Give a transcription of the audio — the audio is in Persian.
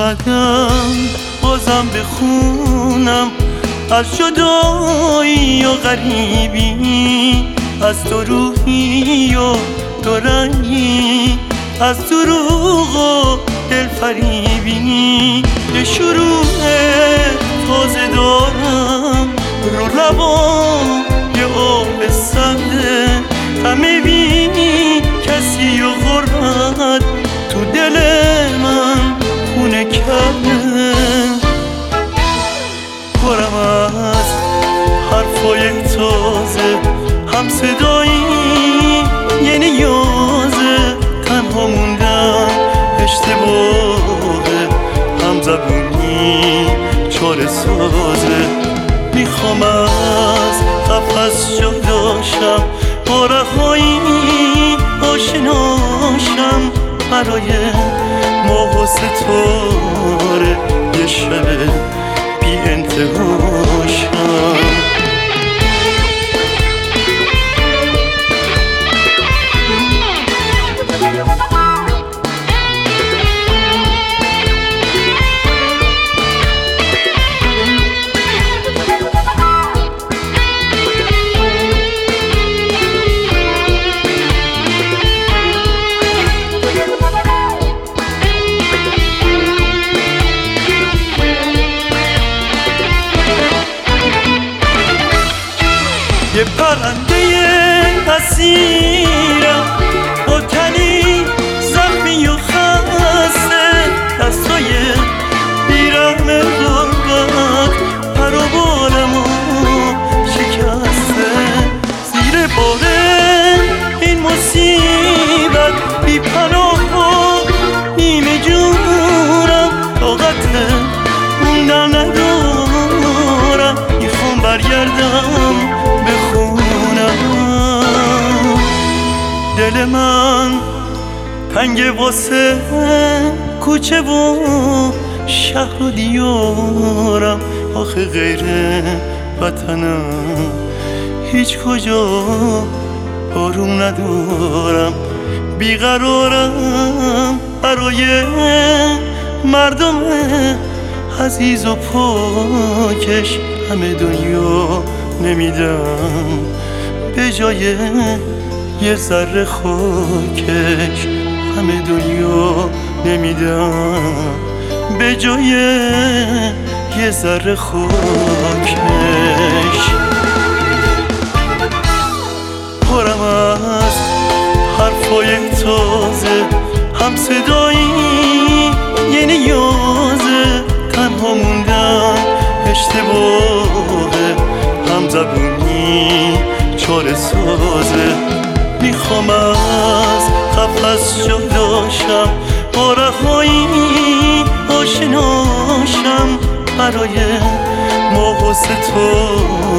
اومدم بازم بخونم از جدایی و غریبی، از تو روحی و تو رنگی، از دروغ و دلفریبی. یه شروع تازه دارم رو لبام، یه آب سرده همه بی کسی و غربت تو دل من خونه کرده. پرم از حرفای تازه، هم صدایی یه نیازه، تنها موندم اشتباهه، هم زبونی چاره سازه. میخوام از قفس جداشم، با رهایی آشناشم، برای ماه و ستاره یه شب بی انتهاشم. یه پرنده اسیرم با تنی زخمی و خسته، دستای بیرحم غربت پر و بالمو شکسته. زیر بار این مصیبت بی پناه و نیمه جونم، طاقت موندن ندارم. میخوام برگردم بخونم، دل من تنگه واسه کوچه و شهر و دیارم. آخه غیر وطنم هیچ کجا آروم ندارم. بیقرارم برای مردم عزیز و پاکش، همه دنیا نمیدم به جای یه ذره خاکش، همه دنیا نمیدم به جای یه ذره خاکش. پرم از حرفای تازه، هم صدایی یه نیازه، تنها موندم اشتباهه، هم زبونی چاره سازه. میخوام از قفس جداشم، با رهایی آشناشم، برای ماه و ستاره